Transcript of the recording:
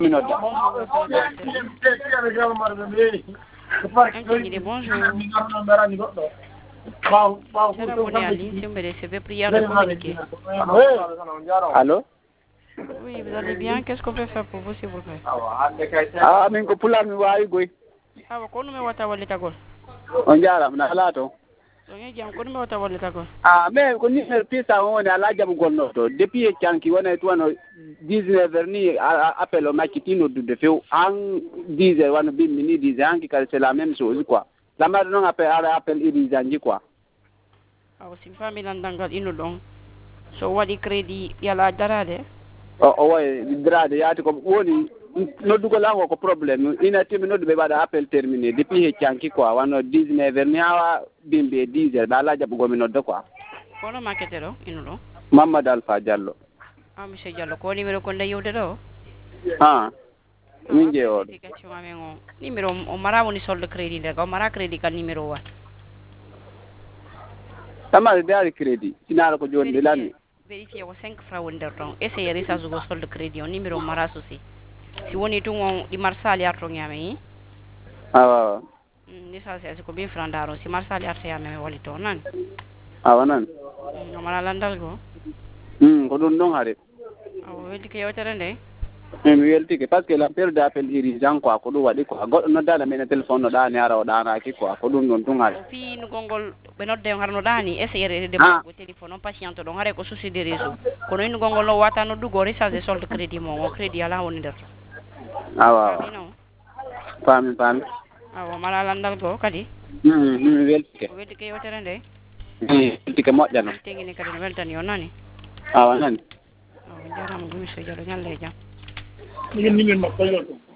minodda. Allô? Oui, vous allez bien. Qu'est-ce qu'on peut faire pour vous, s'il vous plaît? Ah, min ko pular mi wawi goy. Ah, ko nume wata walle tagol. On jaram na ala to. So ngi jam ko nume wata walle tagol. Ah, mais ko ni pisa woni ala jam gonno to. Depuis e canki wona to no 19h ni appel au makitino de feu en 10h wana bi mini 10h anki ka c'est la même chose quoi. La mar non appel irizanji quoi. Ah, si famille landangal inu don. So wadi crédit yala darade. O way drade yaati ko woni noddugo lango ko problème ina timi noddu be bada appel terminé depuis he canki quoi wano 19h ni awa bimbe 10h ba la jabu gomi noddo quoi Kono marketero inu do Mamadou Alpha Diallo. Ah, monsieur Diallo ko numéro ko ndayude do Ah min je o numéro o mara woni solde crédit de ko mara crédit kan numéro wa tamale dari crédit sinala ko joni lani vérifier ko 5 francs wonder ton essayer recharge go solde crédit on numéro mara souci si woni tu on di marsali arto ngame awa ni sa c'est ko bien franc daro si marsali arto yame wali to nan awa nan mara landal go ko don don hare aw welti ke yotere ndey mi welti ke parce que la période d'appel urgent quoi ko do wadi ko goddo no dala men téléphone no dani ara o dana ki quoi ko dum non tungare fi no gongol be nodde harno dani essayer de mo téléphone on patient do ngare ko souci de réseau kono ino gongol no wata no dugo recharge solde crédit mo crédit ala woni der awa fami awa mala landal go kadi welti ke yotere ndey welti ke mojjano tegini kadi no weltani on nani awa nani jaram gumi so jalo nyalle jam ni min makko